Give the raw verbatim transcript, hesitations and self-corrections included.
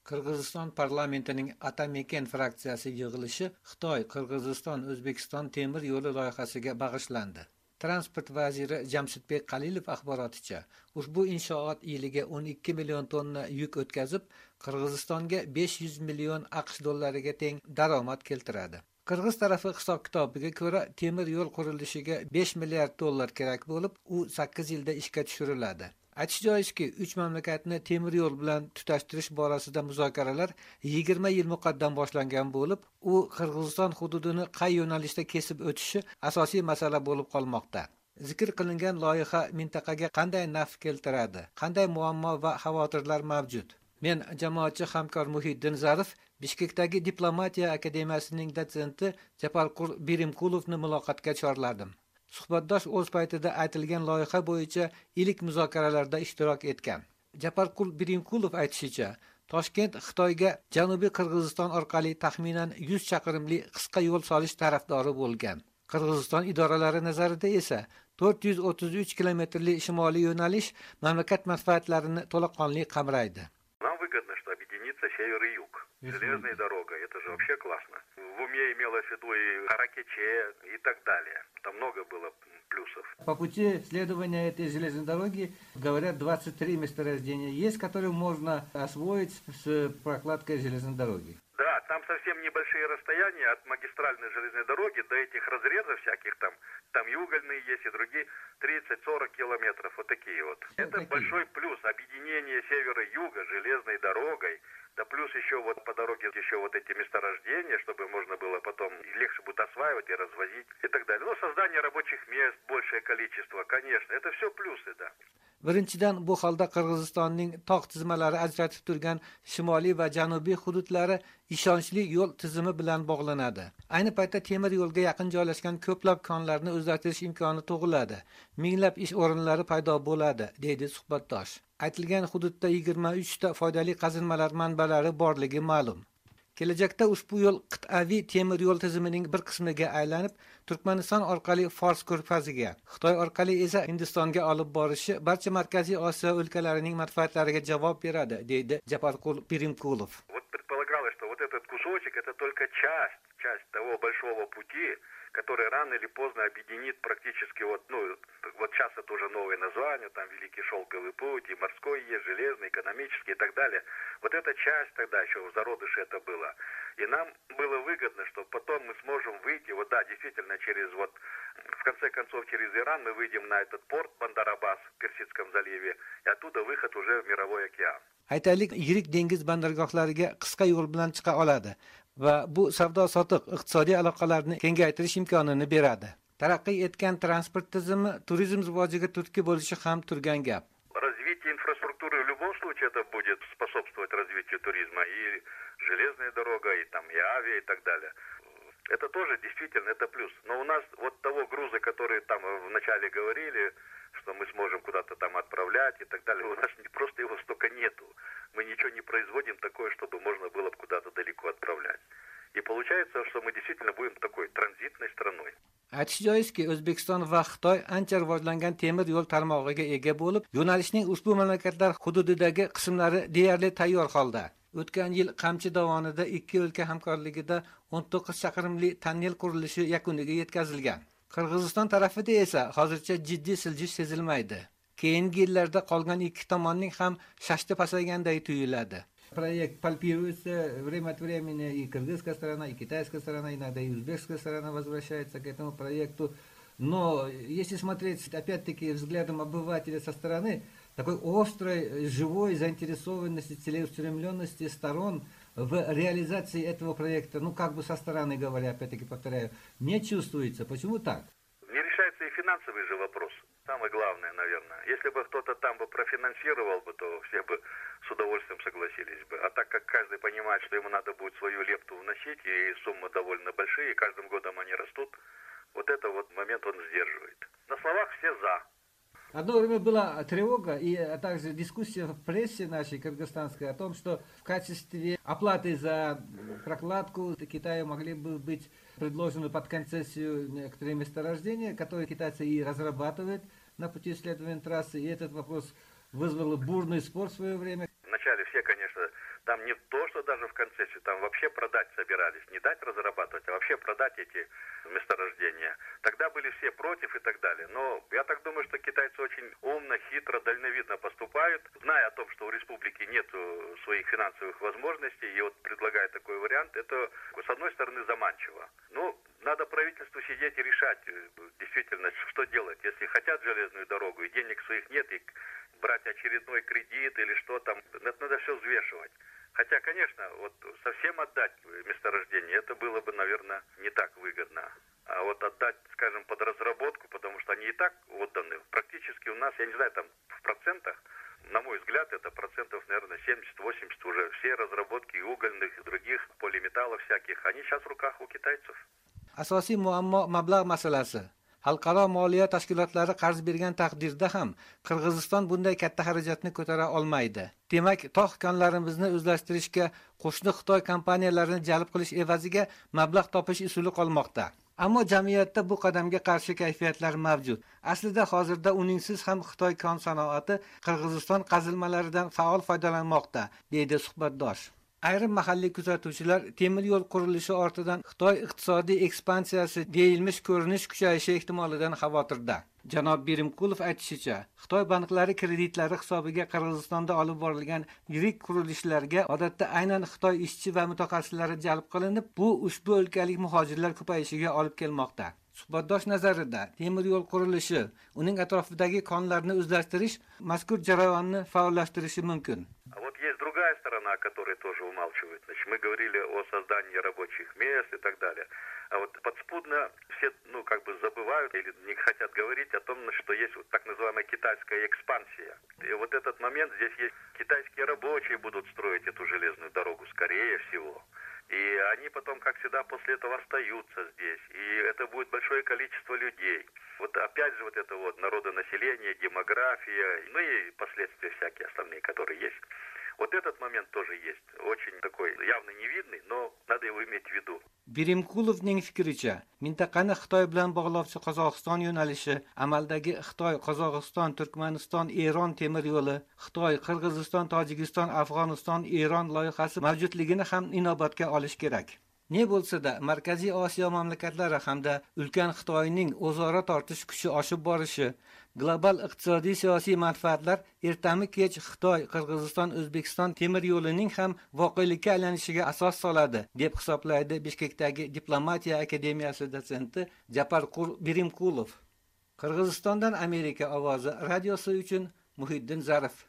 Qirg'iziston parlamentining Atameken fraksiyasi yig'ilishi Xitoy, Qirg'iziston, O'zbekiston temir yo'li loyihasiga bag'ishlandi. Transport vaziri Jamshidbek Qalilov axboroticha, ushbu inshoot yiliga o'n ikki million tonna yuk o'tkazib, Qirg'izistonga besh yuz million AQSh dollariga teng daromad keltiradi. Qirg'iz tarafi hisob-kitobiga ko'ra, temir yo'l qurilishiga besh milliard dollar kerak bo'lib, u sakkiz yilda ishga tushiriladi. Aytish joizki, uch mamlakatni temir yo'l bilan tutashtirish borasida muzokaralar yigirma yil muqaddam boshlangan bo'lib, u Qirg'iziston hududini qay yo'nalishda kesib o'tishi asosiy masala bo'lib qolmoqda. Zikr qilingan loyiha mintaqaga qanday naf keltiradi, qanday muammo va xavotirlar mavjud? Men jamoatchi hamkor Muhiddin Zarif Bishkekdagi Diplomatiya akademiyasining dotsenti Japarqul Birimqulovni muloqotga chorladim. Suhbatdosh o'z paytida aytilgan loyiha bo'yicha ilk muzokaralarda ishtirok etgan. Japarqul Birimqulov aytishicha, Toshkent Xitoyga Janubiy Qirg'iziston orqali taxminan yuz chaqirimli qisqa yo'l solish tarafdori bo'lgan. Qirg'iziston idoralari nazarida esa to'rt yuz o'ttiz uch kilometrli shimoliy yo'nalish mamlakat manfaatlarini to'laqonli qamraydi. Нам выгодно, что объединится север и юг. Железная дорога, это же вообще классно. В уме имелось в виду и Каракече и так далее. Там много было плюсов. По пути следования этой железной дороги, говорят, двадцать три месторождения есть, которые можно освоить с прокладкой железной дороги. Да, там совсем небольшие расстояния от магистральной железной дороги до этих разрезов всяких там. Там и угольные есть, и другие тридцать-сорок километров, вот такие вот. Ну, это такие. Большой плюс. Объединение севера и юга железной дорогой. Да плюс еще вот по дороге еще вот эти месторождения, чтобы можно было потом легче будет осваивать и развозить и так далее. Ну, создание рабочих мест, большее количество, конечно, это все плюсы, да. Birinchidan, bu holda Qirg'izistonning tog' tizmalari ajratib turgan shimoliy va janubiy hududlari ishonchli yo'l tizimi bilan bog'lanadi. Ayni paytda temir yo'lga yaqin joylashgan ko'plab konlarni o'zgartirish imkoni tug'iladi. Minglab ish o'rinlari paydo bo'ladi, deydi suhbatdosh. Aytilgan hududda yigirma uch ta foydali qazilmalar manbalari borligi ma'lum. Kelajakda ushbu yo'l qit'aviy temir yo'l tizimining bir qismiga aylanib, Turkmaniston orqali Fors ko'rfaziga, Xitoy orqali esa Hindistonga olib borishi barcha Markaziy Osiyo o'lkalarining manfaatlariga javob beradi, deydi Japarqul Birimqulov. Вот предполагалось, что вот этот кусочек это только часть, часть того большого пути, который рано или поздно объединит практически вот, ну, вот сейчас это уже новое название, там Великий Шелковый путь, и морской есть, железный, экономический и так далее. Вот эта часть тогда еще в зародыше это было. И нам было выгодно, что потом мы сможем выйти, вот да, действительно, через вот, в конце концов, через Иран мы выйдем на этот порт Бандар-Аббас в Персидском заливе, и оттуда выход уже в Мировой океан. Aytaylik, yirik dengiz bandargohlariga qisqa yo'l bilan chiqa oladi va bu savdo-sotiq iqtisodiy aloqalarni kengaytirish imkonini beradi. Taraqqiy etgan transport tizimi turizm rivojiga turtki bo'lishi ham turgan gap. Развитие инфраструктуры в любом случае это будет способствовать развитию туризма, и железная дорога, и там и авиа, и так далее. Это тоже действительно это плюс. Но у нас вот того груза, который там вначале говорили, что мы сможем куда-то там отправлять и так далее, у нас не просто его столько нету. Мы ничего не производим такое, чтобы можно было куда-то далеко отправлять. И получается, что мы действительно будем такой транзитной страной. Aytish joizki, O'zbekiston va Xitoy ancha rivojlangan temir yo'l tarmog'iga ega bo'lib, yo'nalishning ushbu mamlakatlar hududidagi qismlari deyarli tayyor holda. O'tgan yil Qamchi dovonida ikki o'lka hamkorligida o'n to'qqiz chaqirimli tonnel qurilishi yakuniga yetkazilgan. Qirg'iziston tarafida esa hozircha jiddiy siljish sezilmaydi. Keyingi yillarda qolgan ikki tomonning ham shashti pasayganday tuyuladi. Проект пальпируется время от времени, и кыргызская сторона, и китайская сторона, иногда и узбекская сторона возвращается к этому проекту. Но если смотреть, опять-таки, взглядом обывателя со стороны, такой острой, живой заинтересованности, целеустремленности сторон в реализации этого проекта, ну, как бы со стороны говоря, опять-таки повторяю, не чувствуется. Почему так? Не решается и финансовый же вопрос. Самое главное, наверное. Если бы кто-то там бы профинансировал бы, то все бы с удовольствием согласились бы. А так как каждый понимает, что ему надо будет свою лепту вносить, и суммы довольно большие, и каждым годом они растут, вот это вот момент он сдерживает. На словах все за. Одно время была тревога и а также дискуссия в прессе нашей кыргызстанской о том, что в качестве оплаты за прокладку Китаю могли бы быть предложены под концессию некоторые месторождения, которые китайцы и разрабатывают на пути исследования трассы. И этот вопрос вызвал бурный спор в свое время. Вначале все, конечно, там не то, что даже в концессию, там вообще продать собирались, не дать разрабатывать, а вообще продать эти месторождения. Тогда были все против и так далее. Но я так думаю, что китайцы очень умно, хитро, дальновидно поступают, зная о том, что у республики нет своих финансовых возможностей, и вот предлагая такой вариант, это, с одной стороны, заманчиво. Ну, надо правительству сидеть и решать, действительно, что делать. Если хотят железную дорогу, и денег своих нет, и брать очередной кредит или что там, это надо все взвешивать. Хотя, конечно, вот совсем отдать месторождение, это было бы, наверное, не так выгодно. А вот отдать, скажем, под разработку, потому что они и так отданы. Практически у нас, я не знаю, там в процентах, на мой взгляд, это процентов, наверное, семьдесят-восемьдесят уже. Все разработки и угольных, и других полиметаллов всяких, они сейчас в руках у китайцев. Asosiy muammo mablag' masalasi. Xalqaro moliya tashkilotlari qarz bergan taqdirda ham Qirg'iziston bunday katta xarajatni ko'tara olmaydi. Demak, tog' konlarimizni o'zlashtirishga qo'shni Xitoy kompaniyalarini jalb qilish evaziga mablag' topish usuli qolmoqda. Ammo jamiyatda bu qadamga qarshi kayfiyatlar mavjud. Aslida hozirda uningsiz ham Xitoy kon sanoati Qirg'iziston qazilmalaridan faol foydalanmoqda, deydi suhbatdosh. Ayrim mahalliy kuzatuvchilar temir yo'l qurilishi ortidan Xitoy iqtisodiy ekspansiyasi deyilmish ko'rinish kuchayishi ehtimolidan xavotirda. Janob Birimkulov aytishicha, Xitoy banklari kreditlari hisobiga Qirg'izistonda olib borilgan yirik qurilishlarga odatda aynan Xitoy ishchi va mutaxassislari jalb qilinib, bu ushbu o'lkalik muhojirlar ko'payishiga olib kelmoqda. Suhbatdosh nazarida, temir yo'l qurilishi, uning atrofidagi konlarni o'zlashtirish mazkur jarayonni faollashtirishi mumkin. Другая сторона, о которой тоже умалчивают. Значит, мы говорили о создании рабочих мест и так далее. А вот подспудно все, ну, как бы забывают или не хотят говорить о том, что есть вот так называемая китайская экспансия. И вот этот момент, здесь есть китайские рабочие будут строить эту железную дорогу, скорее всего. И они потом, как всегда, после этого остаются здесь. И это будет большое количество людей. Вот опять же вот это вот народонаселение, демография, ну и последствия всякие остальные, которые есть. Вот этот момент тоже есть. Очень такой явно невидный, но надо его иметь в виду. Birimkulovning fikricha, mintaqani Xitoy bilan bog'lovchi Qozog'iston yo'nalishi amaldagi Xitoy, Qozog'iston, Turkmaniston, Eron temir yo'li, Xitoy, Qirg'iziston, Tojikiston, Afg'oniston, Eron loyihasi mavjudligini ham inobatga olish kerak. Ne bo'lsa-da, Markaziy Osiyo mamlakatlari hamda ulkan Xitoyning o'zaro tortish kuchi oshib borishi, global iqtisodiy siyosiy manfaatlar ertami-kech Xitoy, Qirg'iziston, O'zbekiston temir yo'lining ham voqelikka aylanishiga asos soladi, deb hisoblaydi Bishkekdagi Diplomatiya akademiyasi dotsenti Japarqul Birimkulov. Qirg'izistondan Amerika ovozi radiosi uchun Muhiddin Zarif.